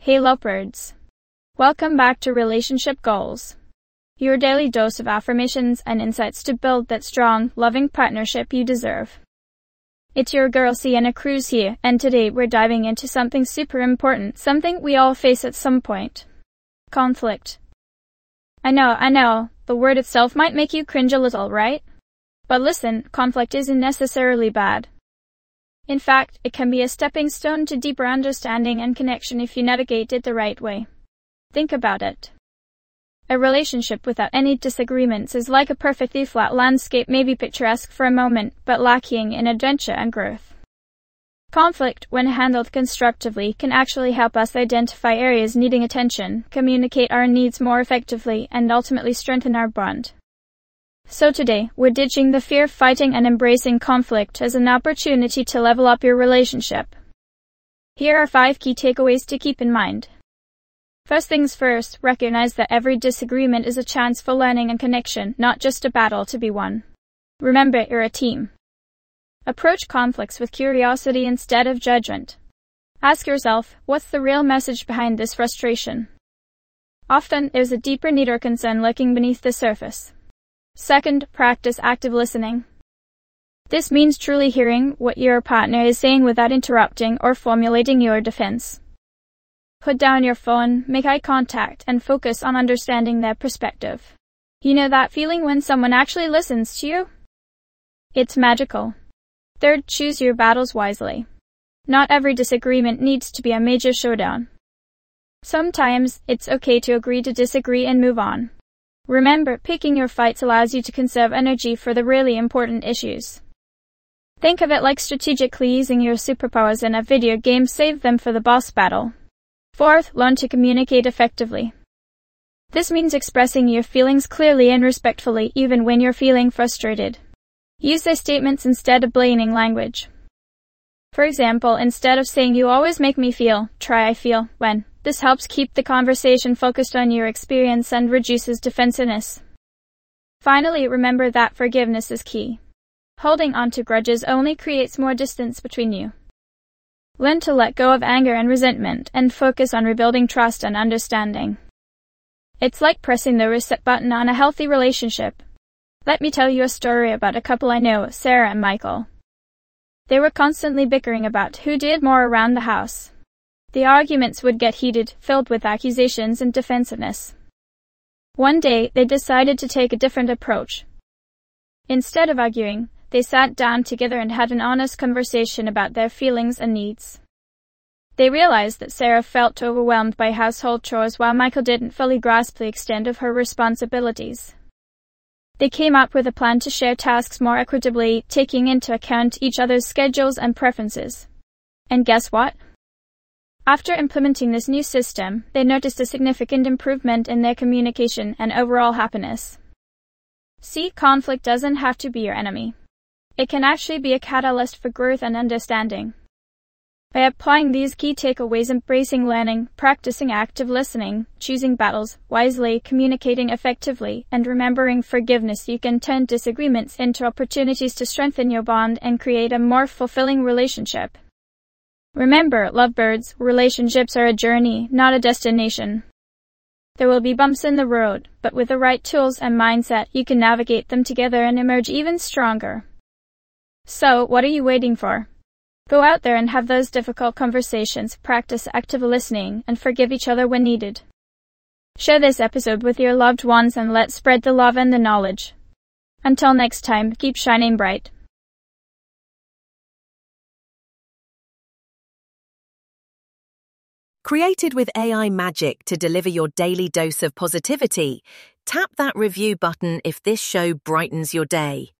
Hey lovebirds. Welcome back to Relationship Goals, your daily dose of affirmations and insights to build that strong, loving partnership you deserve. It's your girl Sienna Cruz here, and today we're diving into something super important, something we all face at some point. Conflict. I know, the word itself might make you cringe a little, right? But listen, conflict isn't necessarily bad. In fact, it can be a stepping stone to deeper understanding and connection if you navigate it the right way. Think about it. A relationship without any disagreements is like a perfectly flat landscape, maybe picturesque for a moment, but lacking in adventure and growth. Conflict, when handled constructively, can actually help us identify areas needing attention, communicate our needs more effectively, and ultimately strengthen our bond. So today, we're ditching the fear of fighting and embracing conflict as an opportunity to level up your relationship. Here are 5 key takeaways to keep in mind. First things first, recognize that every disagreement is a chance for learning and connection, not just a battle to be won. Remember, you're a team. Approach conflicts with curiosity instead of judgment. Ask yourself, what's the real message behind this frustration? Often, there's a deeper need or concern lurking beneath the surface. Second, practice active listening. This means truly hearing what your partner is saying without interrupting or formulating your defense. Put down your phone, make eye contact, and focus on understanding their perspective. You know that feeling when someone actually listens to you? It's magical. Third, choose your battles wisely. Not every disagreement needs to be a major showdown. Sometimes, it's okay to agree to disagree and move on. Remember, picking your fights allows you to conserve energy for the really important issues. Think of it like strategically using your superpowers in a video game, save them for the boss battle. Fourth, learn to communicate effectively. This means expressing your feelings clearly and respectfully even when you're feeling frustrated. Use their statements instead of blaming language. For example, instead of saying "you always make me feel," try "I feel when." This helps keep the conversation focused on your experience and reduces defensiveness. Finally, remember that forgiveness is key. Holding on to grudges only creates more distance between you. Learn to let go of anger and resentment and focus on rebuilding trust and understanding. It's like pressing the reset button on a healthy relationship. Let me tell you a story about a couple I know, Sarah and Michael. They were constantly bickering about who did more around the house. The arguments would get heated, filled with accusations and defensiveness. One day, they decided to take a different approach. Instead of arguing, they sat down together and had an honest conversation about their feelings and needs. They realized that Sarah felt overwhelmed by household chores while Michael didn't fully grasp the extent of her responsibilities. They came up with a plan to share tasks more equitably, taking into account each other's schedules and preferences. And guess what? After implementing this new system, they noticed a significant improvement in their communication and overall happiness. See, conflict doesn't have to be your enemy. It can actually be a catalyst for growth and understanding. By applying these key takeaways, embracing learning, practicing active listening, choosing battles wisely, communicating effectively, and remembering forgiveness, you can turn disagreements into opportunities to strengthen your bond and create a more fulfilling relationship. Remember, lovebirds, relationships are a journey, not a destination. There will be bumps in the road, but with the right tools and mindset, you can navigate them together and emerge even stronger. So, what are you waiting for? Go out there and have those difficult conversations, practice active listening, and forgive each other when needed. Share this episode with your loved ones and let's spread the love and the knowledge. Until next time, keep shining bright. Created with AI magic to deliver your daily dose of positivity, tap that review button if this show brightens your day.